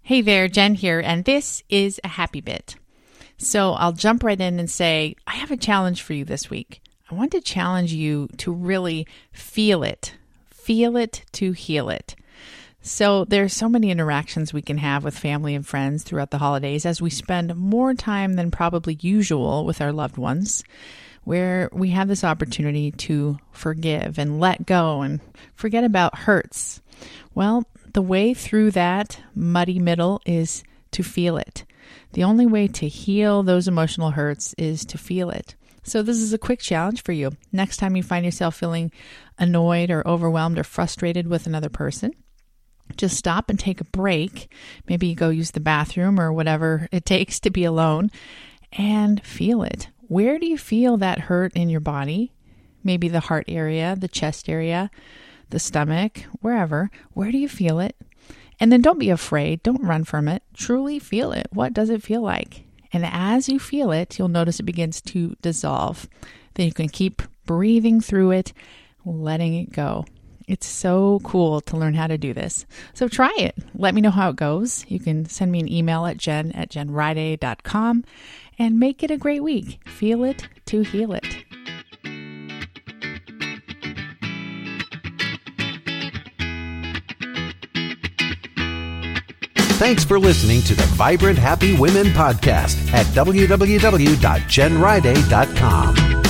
Hey there, Jen here, and this is a happy bit. So I'll jump right in and say, I have a challenge for you this week. I want to challenge you to really feel it to heal it. So there's so many interactions we can have with family and friends throughout the holidays as we spend more time than probably usual with our loved ones, where we have this opportunity to forgive and let go and forget about hurts. Well, the way through that muddy middle is to feel it. The only way to heal those emotional hurts is to feel it. So this is a quick challenge for you. Next time you find yourself feeling annoyed or overwhelmed or frustrated with another person, just stop and take a break. Maybe you go use the bathroom or whatever it takes to be alone and feel it. Where do you feel that hurt in your body? Maybe the heart area, the chest area, the stomach, wherever. Where do you feel it? And then don't be afraid. Don't run from it. Truly feel it. What does it feel like? And as you feel it, you'll notice it begins to dissolve. Then you can keep breathing through it, letting it go. It's so cool to learn how to do this. So try it. Let me know how it goes. You can send me an email at jen@jenriday.com and make it a great week. Feel it to heal it. Thanks for listening to the Vibrant Happy Women podcast at www.jenriday.com.